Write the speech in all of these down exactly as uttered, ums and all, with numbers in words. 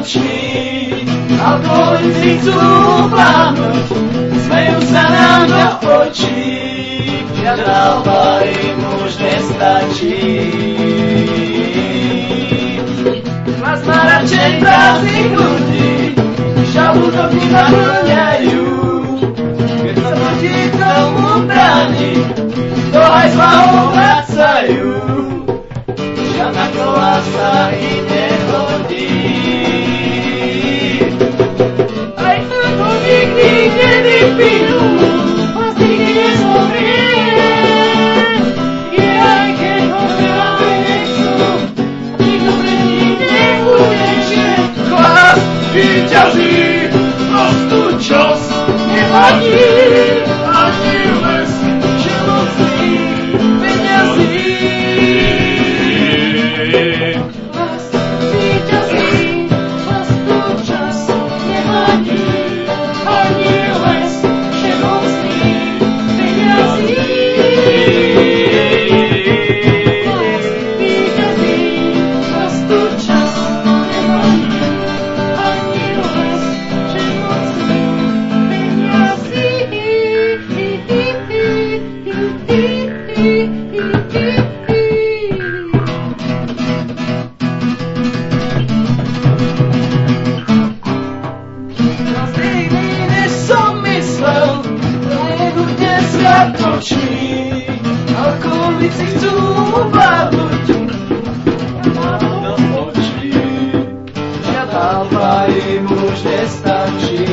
zatočí. Alkoholici chcú vládnuť, smejú sa nám do očí. Žiadalba im už nestačí. Vás má radšej prázdnych ľudí, žalúdok naplňajú. Keď sa proti tomu bráni, to aj s hlavou vracajú. Žiadna kolasa im nehodí. Aj to nikdy nevypijú, vás nikdy nezomrie. Je aj keď ho práve nechcú, nikto pre nich neutečie. Klas vyťazí, prostú čas nevadí. Ani les, že mocný peňazí. Klas vyťazí, prostú čas nevadí. Ani les, že mocný peňazí. Klas vyťazí, prostú čas nevadí. Ani les, že mocný Alkoholici chcú vládnuť, do očí. Žiadalba im už nestačí.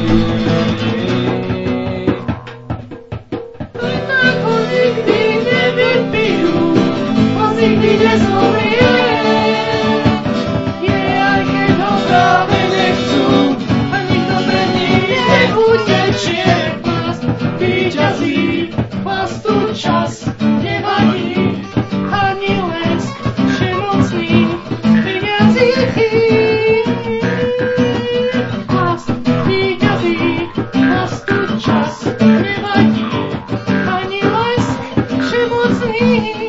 Ako nikdy nevypijú, vás nikdy nezomrie. Je aj keď ho práve nechcú, a nikto pre nich neutečie. Vás vyťazí, vás tu čas nevadí, ani lesk, že mocný peňazí. Vás vyťazí, vás tu čas nevadí, ani lesk, že mocný